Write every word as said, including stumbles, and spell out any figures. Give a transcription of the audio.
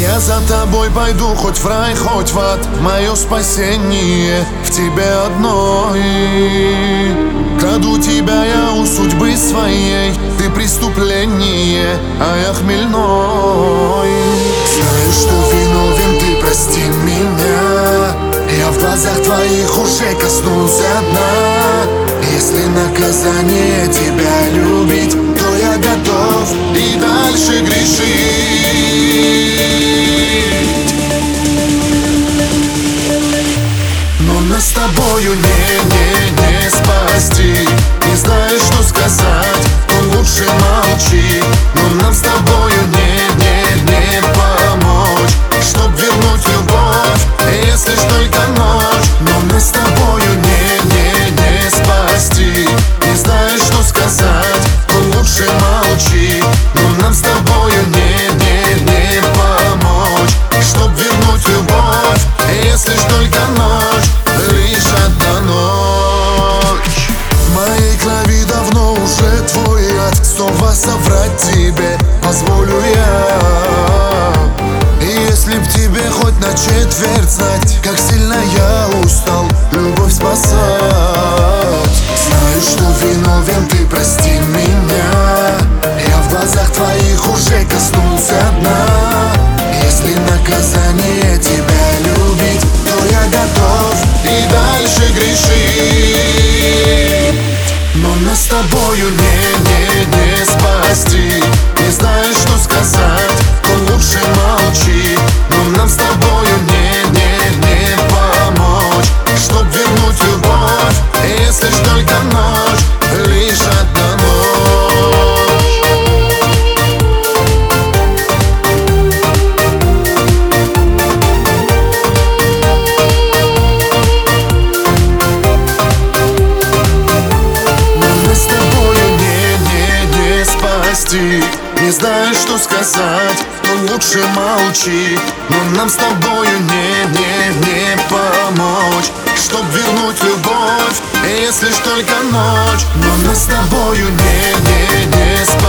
Я за тобой пойду хоть в рай, хоть в ад. Мое спасение в тебе одной. Краду тебя я у судьбы своей. Ты преступление, а я хмельной. Знаю, что виновен, ты прости меня. Я в глазах твоих уже коснулся дна. Если наказание тебя любить, то я готов и дальше грешить. Но нас с тобою не, не, не спасти. Не знаешь, что сказать, то лучше молчи. Но нам с тобою не, не, не помочь, чтоб вернуть любовь, если ж только ночь. Но нас с тобою не, не, не спасти. Не знаешь, что сказать, то лучше молчи. Но нам с тобою не, не, не помочь, чтоб вернуть любовь, если ж только ночь, лишь одна ночь. В моей крови давно уже твой ад. Снова соврать тебе позволю я. И если б тебе хоть на четверть знать, как сильно я устал любовь спасать. Знаю, что виновен, ты прости меня. Я в глазах твоих уже коснулся дна. Если наказание тебя любить, то я готов и дальше грешить. Но нас с тобою не, не, не спасти. Не знаешь, что сказать, то лучше молчи. Но нам с тобою не, не, не помочь, чтоб вернуть любовь, если ж только ночь, лишь одна ночь. Не знаешь, что сказать, но лучше молчи. Но нам с тобою не, не, не помочь, чтоб вернуть любовь, если ж только ночь. Но нам с тобою не, не, не